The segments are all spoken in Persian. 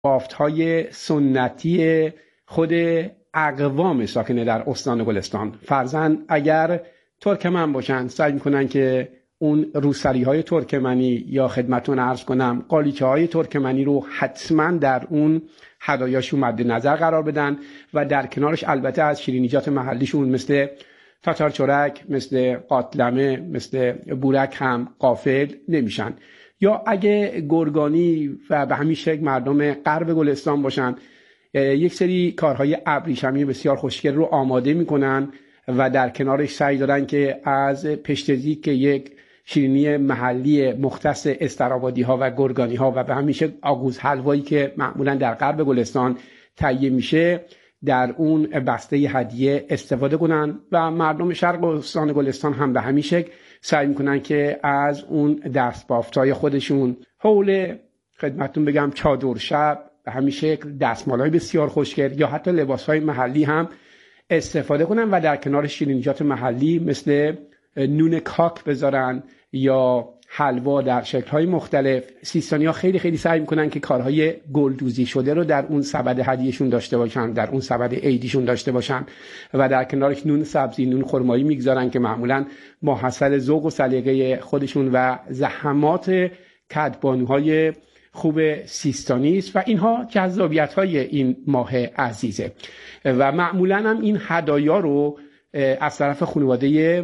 بافت‌های سنتی خود اقوام ساکن در استان گلستان. فرضاً اگر ترکمن باشن سعی میکنن که اون روسری‌های ترکمنی یا خدمتون عرض کنم قالیچه‌های ترکمنی رو حتما در اون هدایاشون مد نظر قرار بدن و در کنارش البته از شیرینیجات محلیشون مثل تاتار چرک، مثل قاتلمه، مثل بورک هم غافل نمیشن. یا اگه گرگانی و به همین شکل مردم غرب گلستان باشن یک سری کارهای ابریشمی بسیار خوشگل رو آماده میکنن و در کنارش سعی دارن که از پشتزی که یک شیرینی محلی مختص استرابادی ها و گرگانی ها و به همین شکل آگوز حلوایی که معمولا در غرب گلستان تهیه میشه در اون بسته هدیه استفاده کنن و مردم شرق استان گلستان هم به همین شکل سعی میکنن که از اون دستبافتای خودشون حول خدمتتون بگم چادر شب به همین شکل دستمالای بسیار خوشگل یا حتی لباسهای محلی هم استفاده کنن و در کنار شیرینیجات محلی مثل نون کاک بذارن یا حلوا در شکل‌های مختلف. سیستانی‌ها خیلی خیلی سعی می‌کنن که کارهای گلدوزی شده رو در اون سبد هدیه‌شون داشته باشن، در اون سبد عیدیشون داشته باشن و در کنارش نون سبزی، نون خرمایی می‌گذارن که معمولاً ماحصل ذوق و سلیقه خودشون و زحمات کدبانوهای خوب سیستانی است و اینها جذابیت‌های این ماه عزیزه و معمولاً هم این هدایا رو از طرف خانواده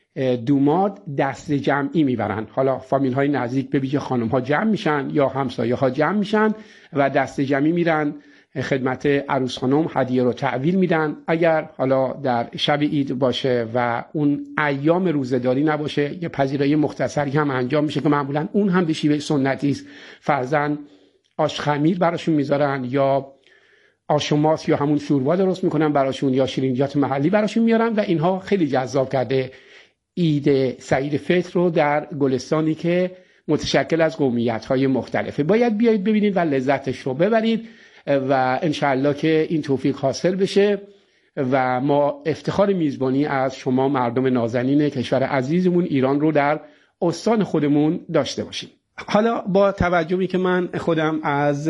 دوماد دست جمعی میبرن. حالا فامیل های نزدیک به ویژه خانم ها جمع میشن یا همسایه ها جمع میشن و دست جمعی میرن خدمت عروس خانم هدیه رو تحویل میدن. اگر حالا در شب عید باشه و اون ایام روزه‌داری نباشه یه پذیرایی مختصری هم انجام میشه که معمولا اون هم به شیوه سنتی است. فرضاً آش خمیر براشون میذارن یا آش و ماست یا همون شوربا درست میکنن براشون یا شیرینیجات محلی براشون میارن و اینها خیلی جذاب کرده عید سعید فطر رو در گلستانی که متشکل از قومیت‌های مختلفه. باید بیایید ببینید و لذتش رو ببرید و انشاءالله که این توفیق حاصل بشه و ما افتخار میزبانی از شما مردم نازنین کشور عزیزمون ایران رو در استان خودمون داشته باشیم. حالا با توجهی که من خودم از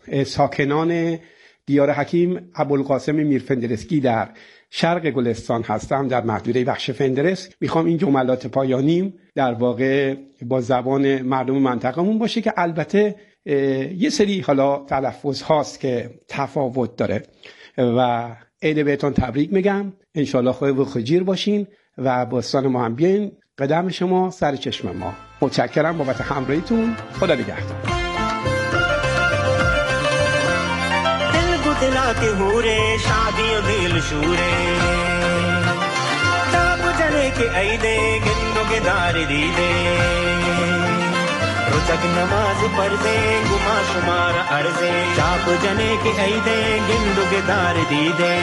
ساکنان دیار حکیم ابوالقاسم میرفندرسکی در شرق گلستان هستم در محدوده بخش فندرس، میخوام این جملات پایانیم در واقع با زبان مردم منطقه‌مون باشه که البته یه سری حالا تلفظ هاست که تفاوت داره و عید بهتون تبریک میگم. انشالله خوب و خجیر باشین و باستان ما هم بیاین قدم شما سر چشم ما. متشکرم بابت همراهیتون. خدا نگهدار. दिला के हूरे शादियों दिल शूरे ताप जने के ऐदे गिन्नो के दार दीदे रुचक नमाज पढ़ दे गुमा शुमार अर्जे ताप जने के ऐदे गिन्नो के दार दीदे.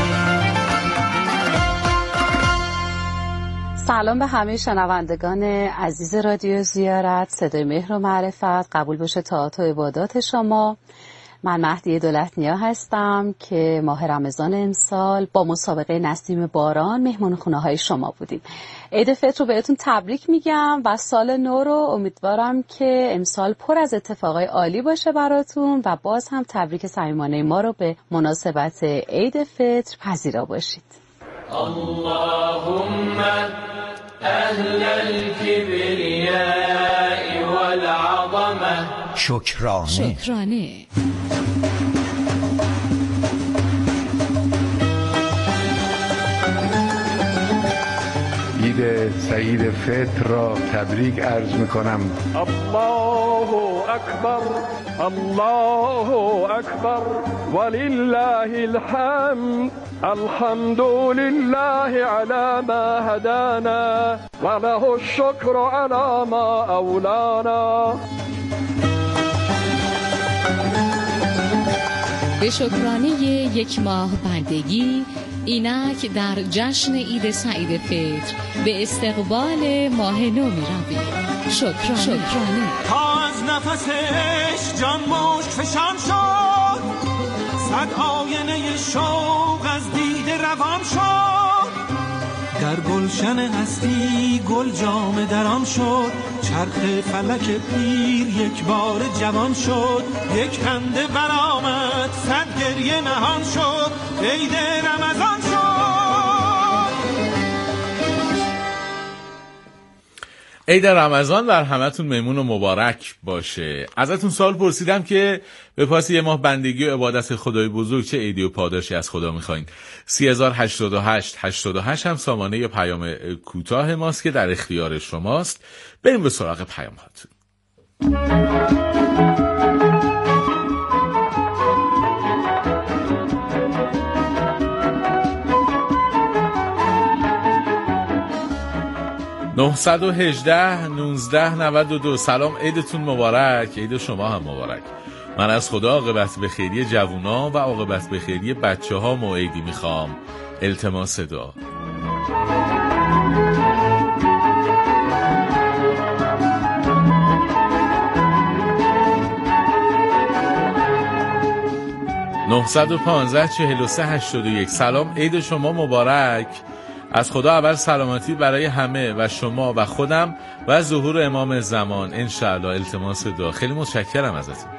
سلام به همه شنوندگان عزیز رادیو زیارت، صدای مهر و معرفت قبول باشه طاعات و عبادات شما. من مهدی دولت‌نیا هستم که ماه رمضان امسال با مسابقه نسیم باران مهمان خونه‌های شما بودیم. عید فطر رو بهتون تبریک میگم و سال نو رو امیدوارم که امسال پر از اتفاقای عالی باشه براتون و باز هم تبریک صمیمانه ما رو به مناسبت عید فطر پذیرا باشید. اللهم اهل الكبریاء والعظمه شکرانه. عید سعید فطر را تبریک عرض میکنم. الله اکبر الله اکبر ولله الحمد الحمد لله على ما هدانا وله الشكر على ما اولانا. به شکرانه یک ماه بندگی اینک در جشن عید سعید فطر به استقبال ماه نو می رویم. شکرانه. تا از نفسش جان مشک فشان شد، صد آینه شوق از دیده روان شد. در گلشن هستی گل جامه دران شد، چرخ فلک پیر یک بار جوان شد، یک خنده برآمد صد گریه نهان شد، عید رمضان شد. عید رمضان بر همتون میمون و مبارک باشه. ازتون سوال پرسیدم که به پاس یه ماه بندگی و عبادت خدای بزرگ چه عیدی و پاداشی از خدا میخواین؟ 3088 هم سامانه پیام کوتاه ماست که در اختیار شماست. بریم به سراغ پیام هاتون. 918-1992. سلام، عیدتون مبارک. عید شما هم مبارک. من از خدا عاقبت به خیری جوونا و عاقبت به خیری بچه‌ها موعدی میخوام. التماس دعا. (915-4381). سلام، عید شما مبارک. از خدا اول سلامتی برای همه و شما و خودم و ظهور امام زمان انشاءالله. التماس دعا. خیلی متشکرم ازتون.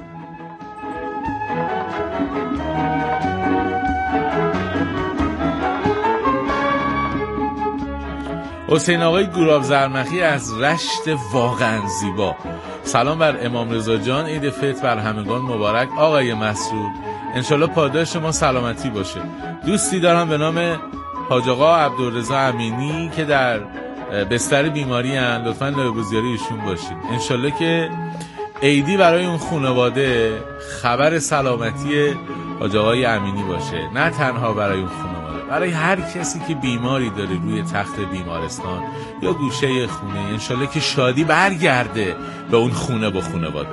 حسین آقای گوراب زرمخی از رشت واقعا زیبا. سلام بر امام رضا جان، عید فطر بر همگان مبارک. آقای مسرور، انشالله پاداش ما سلامتی باشه. دوستی دارم به نام حاج آقا عبدالرضا امینی که در بستر بیماری هستند، لطفاً نایب‌الوزیری ایشون باشید. انشالله که عیدی برای اون خانواده خبر سلامتی حاج آقای امینی باشه، نه تنها برای اون خانواده، برای هر کسی که بیماری داره روی تخت بیمارستان یا گوشه خونه. انشالله که شادی برگرده به اون خونه با خانواده.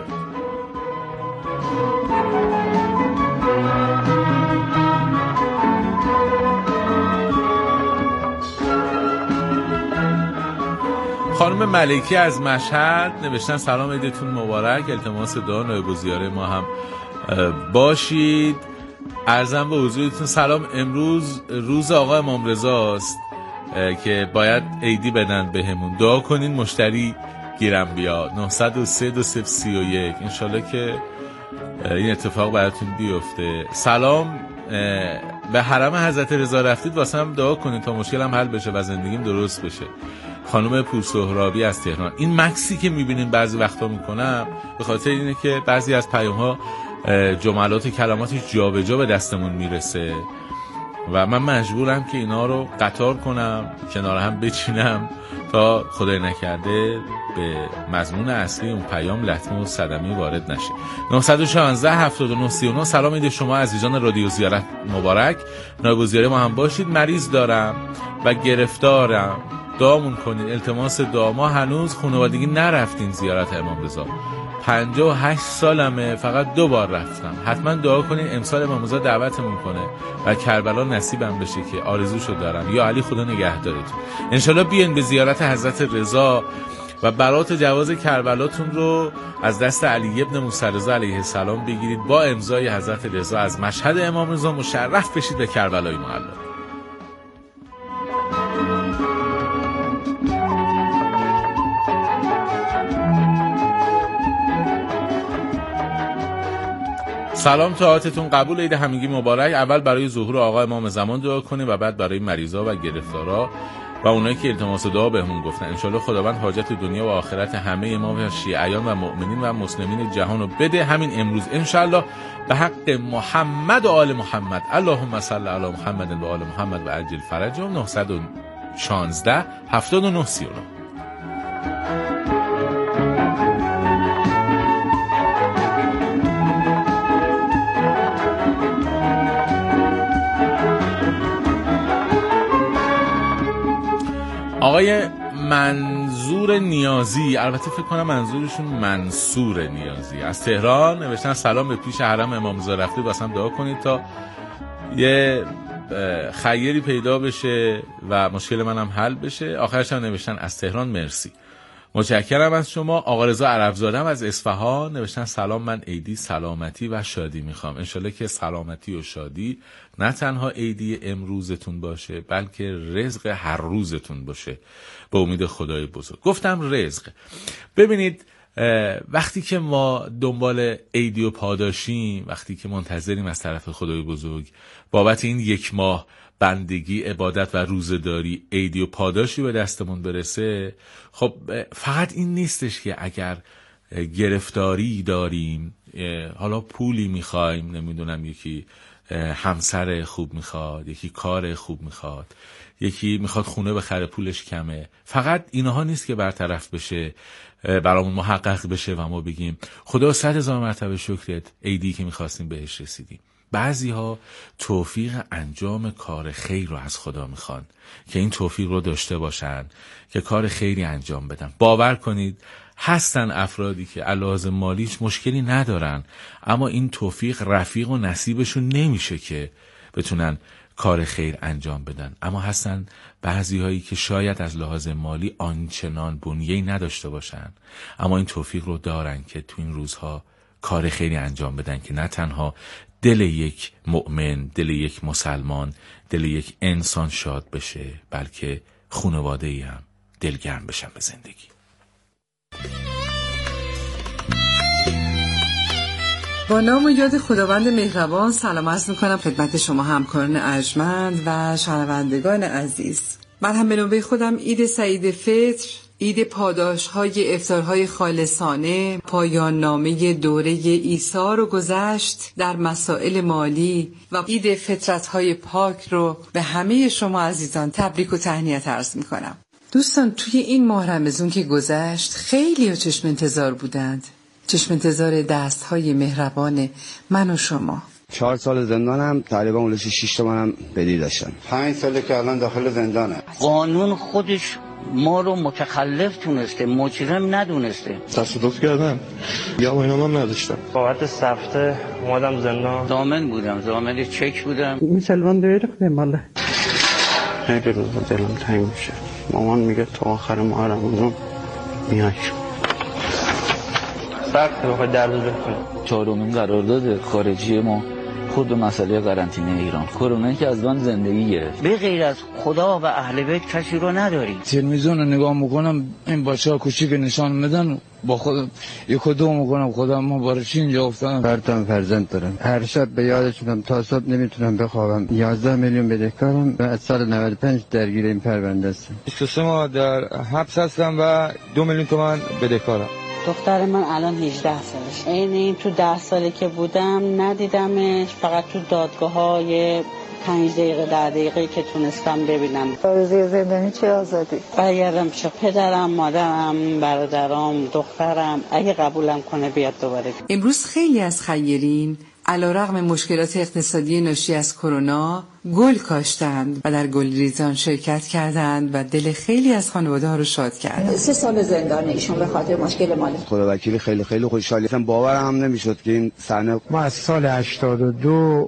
خانم ملکی از مشهد نوشتن سلام، عیدتون مبارک. التماس دعا نایب‌الوزیاره ما هم باشید. عرضم به حضورتون سلام. امروز روز آقا امام رضا است که باید عیدی بدن بهمون. دعا کنین مشتری گیرم بیاد. 903-2031. انشالله که این اتفاق براتون بیفته. سلام، به حرم حضرت رضا رفتید واسم دعا کنین تا مشکلم حل بشه و زندگیم درست بشه. خانم پورسهرابی از تهران. این مکسی که میبینیم بعضی وقتا میکنم به خاطر اینه که بعضی از پیام‌ها جملات و کلماتش جابجا به دستمون میرسه و من مجبورم که اینا رو قطار کنم، کنار هم بچینم تا خدای نکرده به مضمون اصلی اون پیام لطمه و صدمه وارد نشه. 916-7939. سلام، عید شما عزیزان رادیو زیارت مبارک. نایب‌الوزیاره ما هم باشید. مریض دارم و گرفتارم، دعامون کنین. التماس دعا. ما هنوز خانوادگی نرفتیم زیارت امام رضا. 58 سالمه، فقط 2 بار رفتم. حتما دعا کنین امسال امام رضا دعوتمون کنه و کربلا نصیبم بشه که آرزوشو دارم. یا علی خدا نگهدارتون. انشالله بیاین به زیارت حضرت رضا و برات جواز کربلاتون رو از دست علی ابن موسی رضا علیه السلام بگیرید. با امضای حضرت رضا از مشهد امام رضا مشرف بشید به کربلای معلی. سلام، طاعتتون قبول. عید همگی مبارک. اول برای ظهور آقا امام زمان دعا کنیم و بعد برای مریضا و گرفتارا و اونایی که التماس دعا بهمون گفتن. انشالله خداوند حاجت دنیا و آخرت همه ما و شیعیان و مؤمنین و مسلمین جهان رو بده همین امروز انشالله به حق محمد و آل محمد. اللهم صل علی محمد و آل محمد و عجل فرجهم. 916-7939. آقای منظور نیازی، البته فکر کنم منظورشون منصور نیازی از تهران نوشتن سلام، به پیش حرم امام رضا رفته واسم دعا کنید تا یه خیری پیدا بشه و مشکل منم حل بشه. آخرش هم نوشتن از تهران مرسی. متشکرم از شما. آقا رضا عربزاده‌ام از اصفهان نوشتن سلام، من عیدی سلامتی و شادی میخوام. انشالله که سلامتی و شادی نه تنها عیدی امروزتون باشه بلکه رزق هر روزتون باشه به امید خدای بزرگ. گفتم رزق. ببینید وقتی که ما دنبال عیدی و پاداشیم، وقتی که منتظریم از طرف خدای بزرگ بابت این یک ماه بندگی، عبادت و روزه‌داری عیدی و پاداشی به دستمون برسه، خب فقط این نیستش که اگر گرفتاری داریم، حالا پولی میخوایم، نمیدونم یکی همسر خوب میخواد، یکی کار خوب میخواد، یکی میخواد خونه بخره پولش کمه، فقط اینها نیست که برطرف بشه، برامون محقق بشه و ما بگیم خدا 100,000 مرتبه شکرت، عیدی که میخواستیم بهش رسیدیم. بعضی ها توفیق انجام کار خیر رو از خدا میخوان که این توفیق رو داشته باشن که کار خیری انجام بدن. باور کنید هستن افرادی که علاوه مالیش مشکلی ندارن، اما این توفیق رفیق و نصیبشون نمیشه که بتونن کار خیر انجام بدن. اما هستن بعضی هایی که شاید از لحاظ مالی آنچنان بنیه‌ای نداشته باشن، اما این توفیق رو دارن که تو این روزها کار خیری انجام بدن که نه تنها دل یک مؤمن، دل یک مسلمان، دل یک انسان شاد بشه، بلکه خانواده‌ای هم دلگرم بشن به زندگی. با نام و یاد خداوند مهربان سلام عرض می‌کنم خدمت شما همکاران ارجمند و شنوندگان عزیز. من هم به نوبه خودم عید سعید فطر، عید پاداش‌های افطارهای خالصانه، پایان نامه دوره عیسی رو گذشت در مسائل مالی و عید فطرت‌های پاک رو به همه شما عزیزان تبریک و تهنیت عرض می‌کنم. دوستان توی این ماه رمضان که گذشت خیلی چشم انتظار بودند، چشم انتظار دست‌های مهربان من و شما. 4 سال زندانم، تقریبا اولش 6 تومنم بدهی داشتم. 5 ساله که الان داخل زندانم. قانون خودش ما رو متخلف تونسته، مجرم ندونسته. تصادف کردم یا اینام نداشتم. بابت سفته اومدم زندان. ضامن بودم، ضامن چک بودم. مسلمان دیره ماله. خیلی روز دلم تنگ میشه. مامان میگه تا آخر ماه رمضان میای. سخت بخواد درد بکنه. 4مین قرارداد خارجی ما خود به مسئله قرنطینه ایران، کرونا که از من زندگی گرفت. به غیر از خدا و اهل بیت کسی رو نداری. تلویزیون رو نگاه میکنم این بچه‌ها کوچیک نشان میدن، با خودم یک و دو میکنم خدا ما برای چی اینجا افتادم. برتم فرزند دارم، هر شب به یادشونم تا صبح نمیتونم بخوابم. 11 میلیون بدهکارم و از سال 95 درگیر این پرونده هستم. 23 ماه در حبس هستم و 2 میلیون تومان بدهکارم. دختر من الان 18 سالشه. این تو 10 ساله که بودم ندیدمش، فقط تو دادگاه‌های 5 دقیقه 10 دقیقه که تونستم ببینم. آرزوی زندانی چه آزادی؟ برگردم پیش پدرم، مادرم، برادرام، دخترم، اگه قبولم کنه بیاد دوباره. امروز خیلی از خیرین علیرغم مشکلات اقتصادی ناشی از کرونا گل کاشتند و در گلریزان شرکت کردند و دل خیلی از خانواده‌ها رو شاد کردند. 3 سال زندان ایشون به خاطر مشکل مالی. خدا وکیلی خیلی خوشحالی هستم. باورم نمیشد که این صحنه. ما از سال 82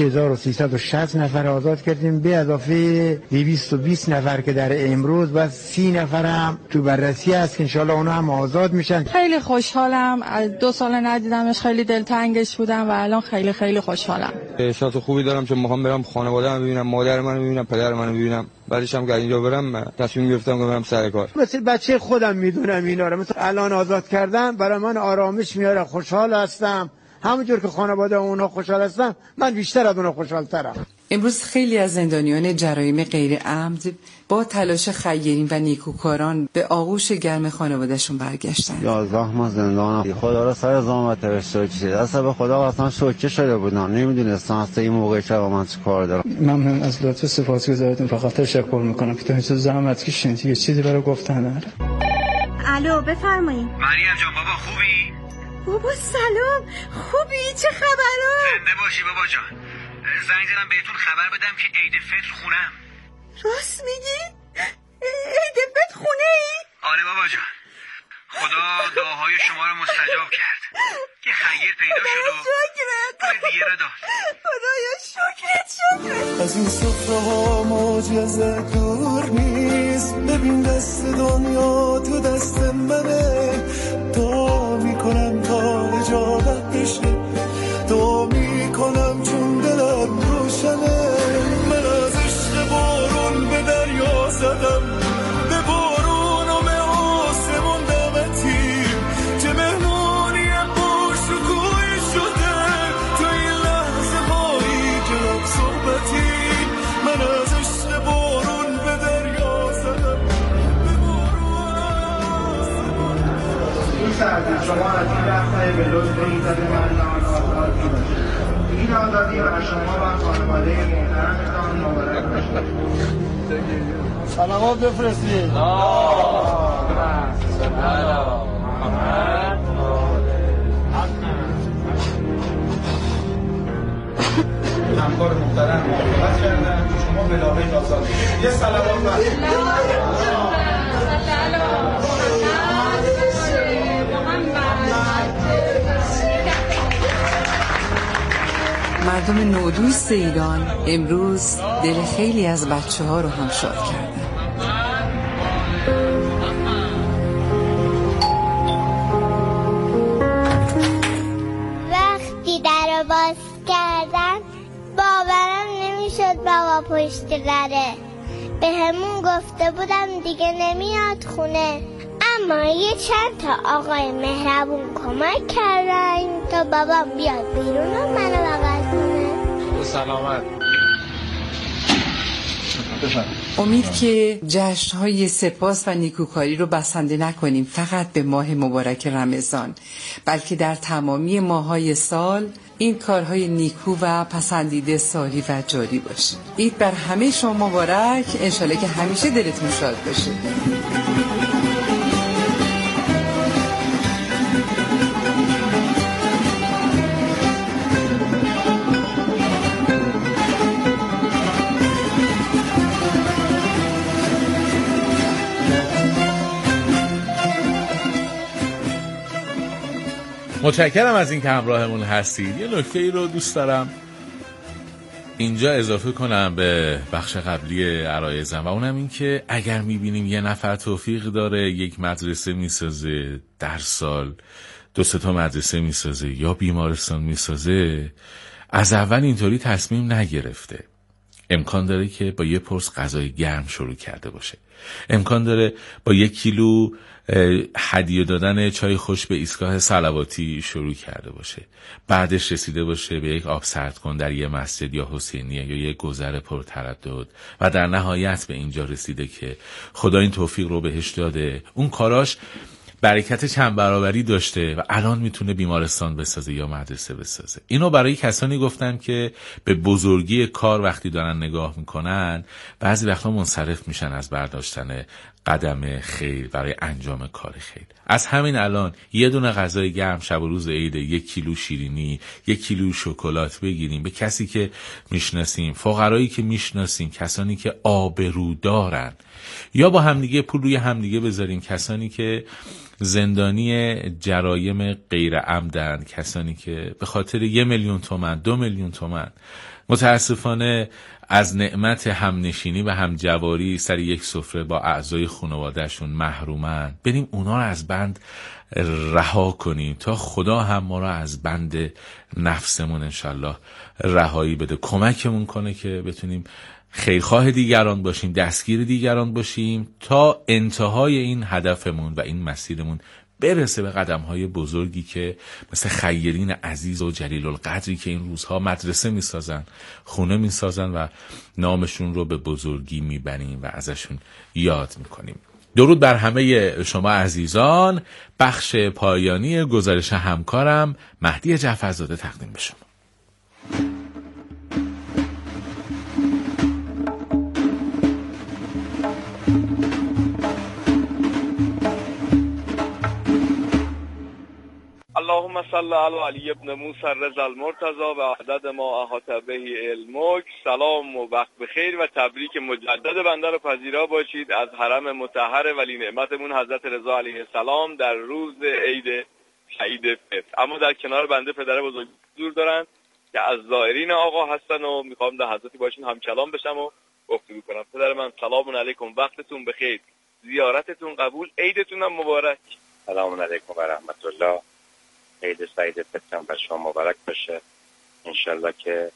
6360 نفر آزاد کردیم، به اضافه 220 نفر که در امروز و 30 نفر هم تو بررسی هست که انشالله اونا هم آزاد میشن. خیلی خوشحالم، از 2 سال ندیدمش، خیلی دلتنگش بودم و الان خیلی خوشحالم. احساس خوبی دارم چون میخوام برم خانواده‌ام ببینم، مادر منو ببینم، پدر منو ببینم. بعدش هم که اینجا برم تصمیم گرفتم که برم سر کار. مثل بچه خودم میدونم اینا رو. مثلا الان آزاد کردم برای من آرامش میاره، خوشحال هستم. همونجور که خانواده اونها خوشحال هستن من بیشتر از اونها خوشحال‌ترم. امروز خیلی از زندانیان جرایم غیر عمد با تلاش خیرین و نیکوکاران به آغوش گرم خانوادهشون برگشتن. 11 ماه زندانم. خدا را سر زحمت بشه. دست به خدا اصلا شوکه شده بودم، نمیدونستم اصلا این موقع چه با من چه کار دارم. ممنون از لطف سپاسگزارتون، فقط تشکر میکنم که تو زحمت کشیدید یه چیزی برای گفتن داره. الو بفرمایید. مریم جان بابا خوبی؟ بابا سلام، خوبی؟ چه خبرها؟ زنده باشی بابا جان. زنگ زدم بهتون خبر بدم که عید فطر خونم. راست میگی؟ عید فطر خونه ای؟ آره بابا جان، خدا دعاهای شما رو مستجاب کرد که خیر پیدا شد و پول دیگه رو داد. خدایا شکرت. از این سفره ها معجزه دور نیست. ببین دست دنیا تو دست منه، دعا میکنم تا اجابت بشه، دعا میکنم چون دلم روشنه. من از عشق بارون به دریا زدم، به بارون و به آسمون دمتیم، چه مهمونی با شکوهی شده تو این لحظه هایی که رب صحبتیم. من از عشق بارون به دریا زدم، به بارون و آسمون. این سردی شما از این وقتهای به لطف ایزد من آزاد شده. این آزادی برای شما و خانواده محترمتان مبارک باشد. سلامات بفرستید. همکار محترم مراقبت کردن که شما بلاغه آزاد بشید. یه سلامات مردم نودوست ایران امروز دل خیلی از بچه‌ها رو هم شاد کردن. وقتی در رو باز کردم باورم نمیشد بابا پشت دره. به همون گفته بودم دیگه نمیاد خونه، اما یه چند تا آقای مهربون کمک کردن تا بابام بیاد بیرون و منو بغل کنه. سلامت. امید که جشن‌های سپاس و نیکوکاری رو بسنده نکنیم فقط به ماه مبارک رمضان، بلکه در تمامی ماه‌های سال این کارهای نیکو و پسندیده ساری و جاری باشه. عید بر همه شما مبارک، انشالله که همیشه دلتون شاد باشه. متشکرم از این که همراهمون هستید. یه نکته ای رو دوست دارم اینجا اضافه کنم به بخش قبلی عرایزم و اونم این که اگر میبینیم یه نفر توفیق داره یک مدرسه میسازه در سال، 2-3 تا مدرسه میسازه یا بیمارستان میسازه، از اول اینطوری تصمیم نگرفته. امکان داره که با یه پرس غذای گرم شروع کرده باشه، امکان داره با 1 کیلو هدیه دادن چای خوش به ایستگاه صلواتی شروع کرده باشه، بعدش رسیده باشه به یک آب سرد کن در یه مسجد یا حسینیه یا یک گذر پرتردد و در نهایت به اینجا رسیده که خدا این توفیق رو بهش داده، اون کاراش برکت چند برابری داشته و الان میتونه بیمارستان بسازه یا مدرسه بسازه. اینو برای کسانی گفتم که به بزرگی کار وقتی دارن نگاه میکنن بعضی وقتا منصرف میشن از برداشتن قدم خیر برای انجام کار خیر. از همین الان یه دونه غذای گرم شب و روز عید، 1 کیلو شیرینی، 1 کیلو شکلات بگیریم به کسی که میشناسیم، فقرایی که میشناسیم، کسانی که آبرو دارن، یا با همدیگه پول روی همدیگه بذاریم، کسانی که زندانی جرایم غیر عمدن، کسانی که به خاطر 1 میلیون تومان 2 میلیون تومان متاسفانه از نعمت همنشینی و همجواری سر یک سفره با اعضای خانوادهشون محرومن، بریم اونا رو از بند رها کنیم تا خدا هم ما رو از بند نفسمون انشالله رهایی بده، کمکمون کنه که بتونیم خیرخواه دیگران باشیم، دستگیر دیگران باشیم تا انتهای این هدفمون و این مسیرمون برسه به قدم‌های بزرگی که مثل خیرین عزیز و جلیل القدری که این روزها مدرسه میسازن، خونه میسازن و نامشون رو به بزرگی میبریم و ازشون یاد میکنیم. درود بر همه شما عزیزان. بخش پایانی گزارش همکارم مهدی جعفرزاده تقدیم به شما. اللهم صل علی علی ابن موسی رضا المرتضی و عدد ما احاط به علمک. سلام و وقت بخیر و تبریک مجدد بنده رو پذیرا باشید از حرم مطهر ولی نعمتمون حضرت رضا علیه السلام در روز عید عید فطر. اما در کنار بنده پدر بزرگ حضور دارن که از زائرین آقا هستن و میخوام در حضرتی باشین هم کلام بشم و گفتگو کنم. پدر من سلام علیکم، وقتتون بخیر، زیارتتون قبول، عیدتون هم مبارک. سلام علیکم و رحمت الله. عید سعید فطرم بر شما مبارک باشه. انشالله که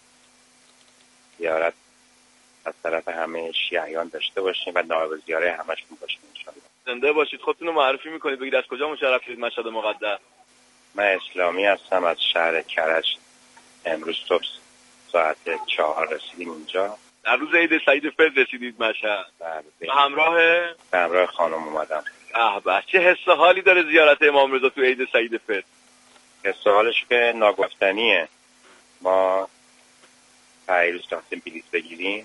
زیارت از طرف همه شیعیان داشته باشیم و نایب زیاره همشون باشیم انشالله. زنده باشید. خودتون رو معرفی میکنید، بگید از کجا مشرف شدید مشهد مقدس؟ من اسلامی هستم از شهر کرج. امروز صبح ساعت 4 رسیدیم اینجا. در روز عید سعید فطر رسیدید مشهد؟ به همراه خانم اومدم. به چه حس و حالی داره زیارت امام رضا تو عید سعید فطر؟ حس و حالش که ناگفتنیه. ما پیروز رفتیم بلیط بگیریم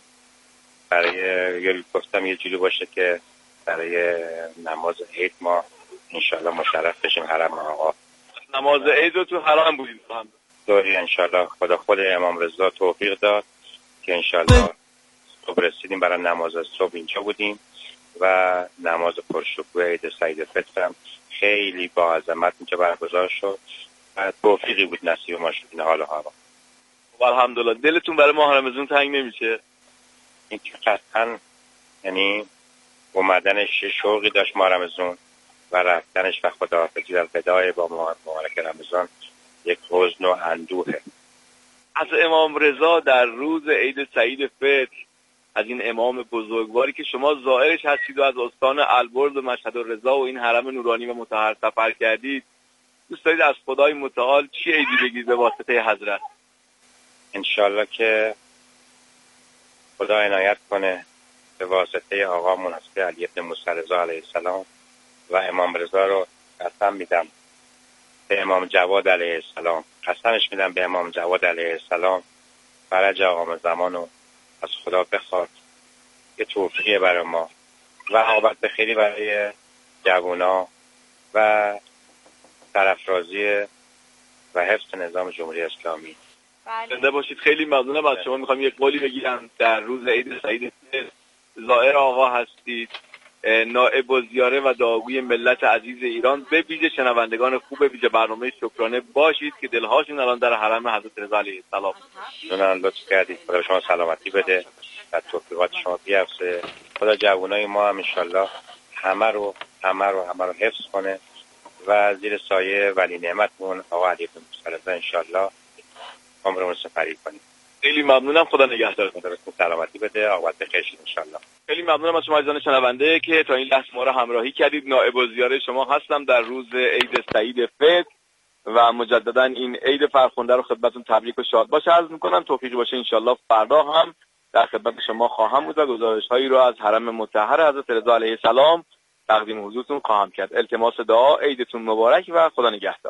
برای گفتم یه جوری باشه که برای نماز عید ما انشالله مشرف بشیم حرم آقا. نماز عید رو تو حرم بودیم دوری انشالله. خود امام رضا توفیق داد که انشالله صبح رسیدیم برای نماز صبح اینجا بودیم و نماز پرشکوه عید سعید فطرم خیلی با عظمت اینجا برگزار شد و توفیقی بود نصیب ما شد این حال و هوا. الحمدلله. دلتون برای ماه رمضان تنگ نمیشه؟ این که قطعا یعنی اومدنش شوقی داشت ماه رمضان و رفتنش و خداحافظی و وداع با ماه مبارک رمضان یک حزن و اندوهه. از امام رضا در روز عید سعید فطر، از این امام بزرگواری که شما زائرش هستید و از استان البرز و مشهد الرضا و این حرم نورانی و مطهر سفر کردید، دوست دارید از خدای متعال چی عیدی بگید به واسطه حضرت؟ انشالله که خدا عنایت کنه به واسطه آقامون حضرت علی بن موسی رضا علیه السلام و امام رضا رو قسم میدم به امام جواد علیه السلام، قسمش میدم به امام جواد علیه السلام فرج آقام زمان رو از خدا بخواد یه توفیقی برای ما و عاقبت بخیری برای جوونا و سرافرازی و حفظ نظام جمهوری اسلامی. زنده باشید. خیلی ممنونم از شما. میخوام یک قولی بگیرم. در روز عید سعید زائر آقا هستید، نائب الزیاره و دعاگوی ملت عزیز ایران، به ویژه شنوندگان خوب ویژه برنامه شکرانه باشید که دلهاشون الان در حرم حضرت رضا علیه السلام. جونم لطف کردید. خدا شما سلامتی بده و توفیقات شما بیافزه. خدا جوانای ما هم انشالله همه رو حفظ کنه و زیر سایه ولی نعمتمون آقا علی بن موسی رضا انشالله عمرمون سپری کنیم. خیلی ممنونم. خدا نگهدارتون. خدا سلامتی بده. عاقبت بخیر انشالله. خیلی ممنونم از شما عزیزان شنونده که تا این لحظه ما را همراهی کردید. نائب الزیاره شما هستم در روز عید سعید فطر و مجددا این عید فرخنده رو خدمتتون تبریک و شاد باشه عرض می‌کنم. توفیقی باشه انشالله فردا هم در خدمت شما خواهم بود و گزارش‌هایی رو از حرم مطهر حضرت رضا علیه السلام تقدیم حضورتون خواهم کرد. التماس دعا. عیدتون مبارک و خدا نگهدار.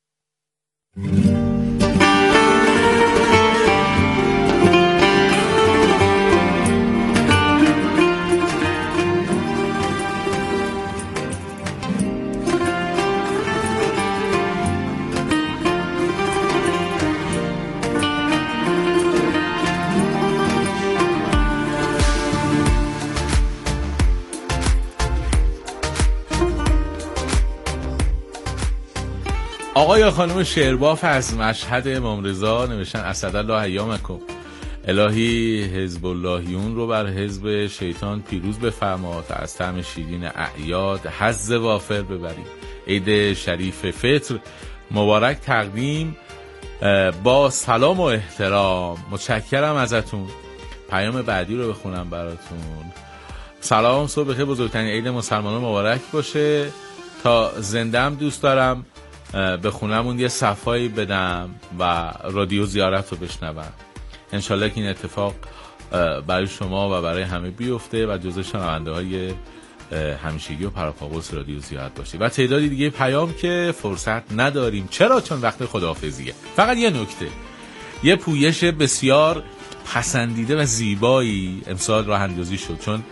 آقای یا خانم شعرباف از مشهد امام رضا نوشتن اسدالله ایامکم، الهی حزب اللهیون رو بر حزب شیطان پیروز بفرما تا از طعم شیرین اعیاد حظ وافر ببریم. عید شریف فطر مبارک تقدیم با سلام و احترام. متشکرم ازتون. پیام بعدی رو بخونم براتون. سلام، صبح بخیر، بزرگترین عید مسلمانان مبارک باشه. تا زندم دوست دارم به خونمون یه صفایی بدم و رادیو زیارت رو بشنوم. انشالله که این اتفاق برای شما و برای همه بیفته و جزو شنونده های همیشگی و پراپاگورس رادیو زیارت باشه. و تعدادی دیگه پیام که فرصت نداریم. چرا؟ چون وقت خداحافظیه. فقط یه نکته، یه پویش بسیار پسندیده و زیبایی امسال راه اندازی شد، چون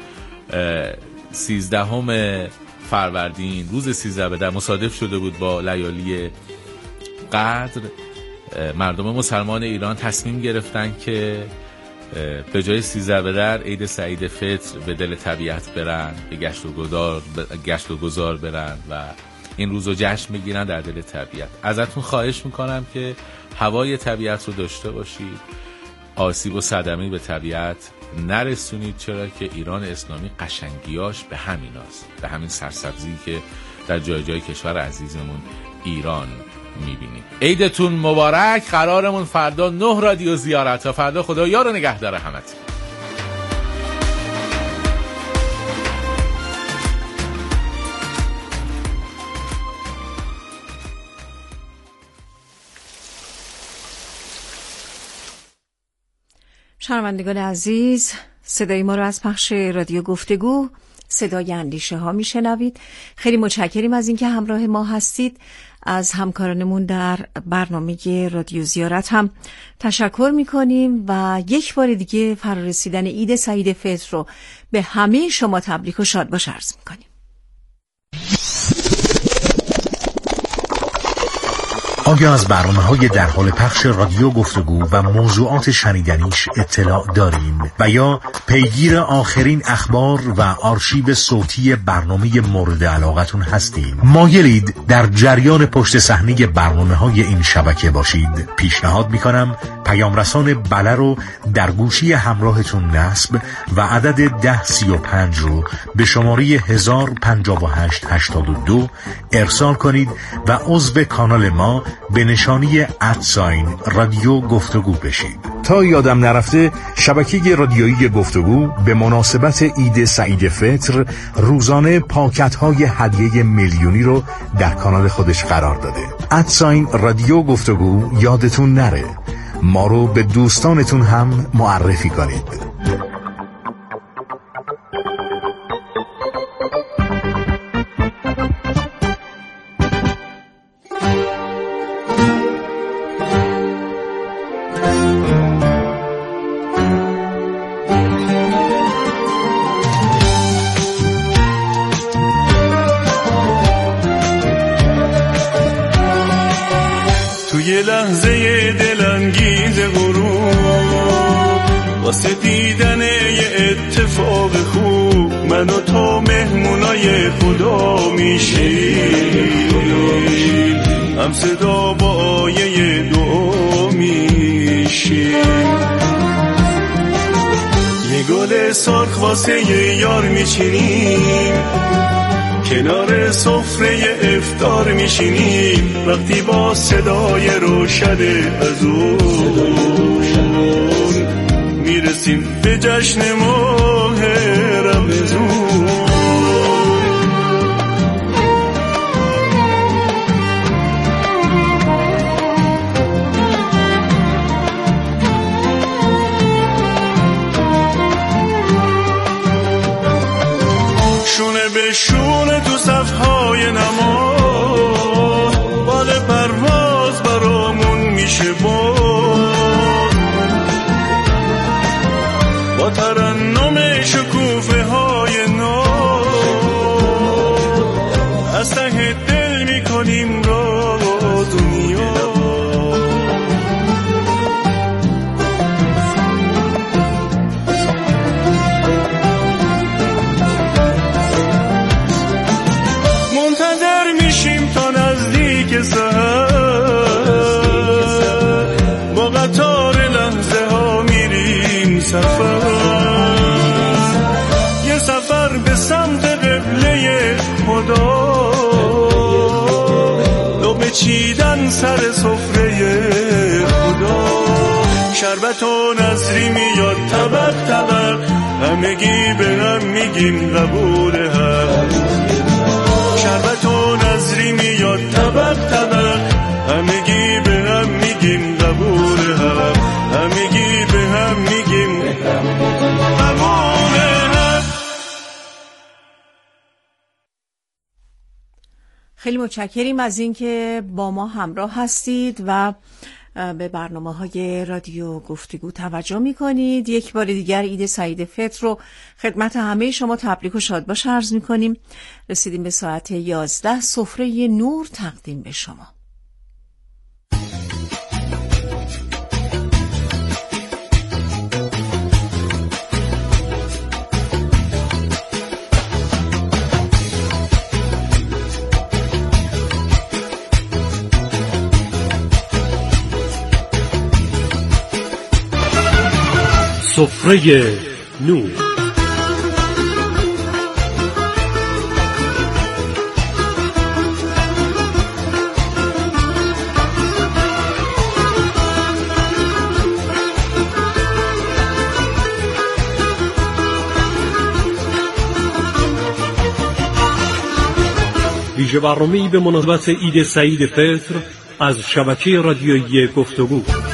13 فروردین روز 13 بدر مصادف شده بود با لیالی قدر. مردم مسلمان ایران تصمیم گرفتن که به جای 13 بدر عید سعید فطر به دل طبیعت برن، به گشت و گذار برن و این روز رو جشن بگیرن در دل طبیعت. ازتون خواهش میکنم که هوای طبیعت رو داشته باشید، آسیب و صدمه به طبیعت نرسونید، چرا که ایران اسلامی قشنگیاش به همیناست، به همین سرسبزی که در جای جای کشور عزیزمون ایران میبینیم. عیدتون مبارک. قرارمون فردا 9 رادیو زیارت. تا فردا خدا یار و نگهدار همتون. شنوندگان عزیز، صدای ما رو از پخش رادیو گفتگو صدای اندیشه ها میشنوید. خیلی متشکریم از اینکه همراه ما هستید. از همکارانمون در برنامه رادیو زیارت هم تشکر میکنیم و یک بار دیگه فرارسیدن عید سعید فطر رو به همه شما تبریک و شادباش عرض میکنیم. آیا از برنامه‌های در حال پخش رادیو گفتگو و موضوعات شنیدنیش اطلاع دارین و یا پیگیر آخرین اخبار و آرشیو صوتی برنامه مورد علاقتون هستین؟ مایلید در جریان پشت صحنه برنامه‌های این شبکه باشید؟ پیشنهاد می‌کنم پیام رسان بله رو در گوشی همراهتون نصب و عدد 1035 رو به شماره 105882 ارسال کنید و عضو کانال ما به نشانی رادیو گفتگو بشید. تا یادم نرفته شبکه رادیویی گفتگو به مناسبت عید سعید فطر روزانه پاکت‌های هدیه میلیونی رو در کانال خودش قرار داده. رادیو گفتگو یادتون نره، ما رو به دوستانتون هم معرفی کنید. توی لحظه دلانگیز غروب واسه دیدن یه اتفاق خوب من و تو مهمونای خدا میشیم، هم صدا با آیه دعا میشیم، یه گل سرخ واسه یه یار میچینیم، کنار سفره افطار میشینیم، وقتی با صدای روشن اذان میرسیم به جشن ماه رمضان. شونه به شونه تو صفهای نماز بال پرواز برامون میشه با ترنم شکوفه های ناز از ته دل میکنیم راز و نیاز. با قطار لحظه ها میریم سفر، یه سفر به سمت قبله خدا، لقمه چیدن سر سفره خدا، شربت و نظری میاد طبق طبق، همگی به هم میگیم قبول هم، شربت و نظری میاد طبق طبق، همگی به هم میگیم قبول هم، همگی به هم میگیم قبول هم. خیلی متشکریم از اینکه با ما همراه هستید و به برنامه‌های رادیو گفتگو توجه می‌کنید. یک بار دیگر عید سعید فطر رو خدمت همه شما تبریک و شادباش عرض می‌کنیم. رسیدیم به ساعت 11. سفره نور تقدیم به شما. سفره نور. ویژه برنامه‌ای به مناسبت عید سعید فطر از شبکه رادیویی گفتگو.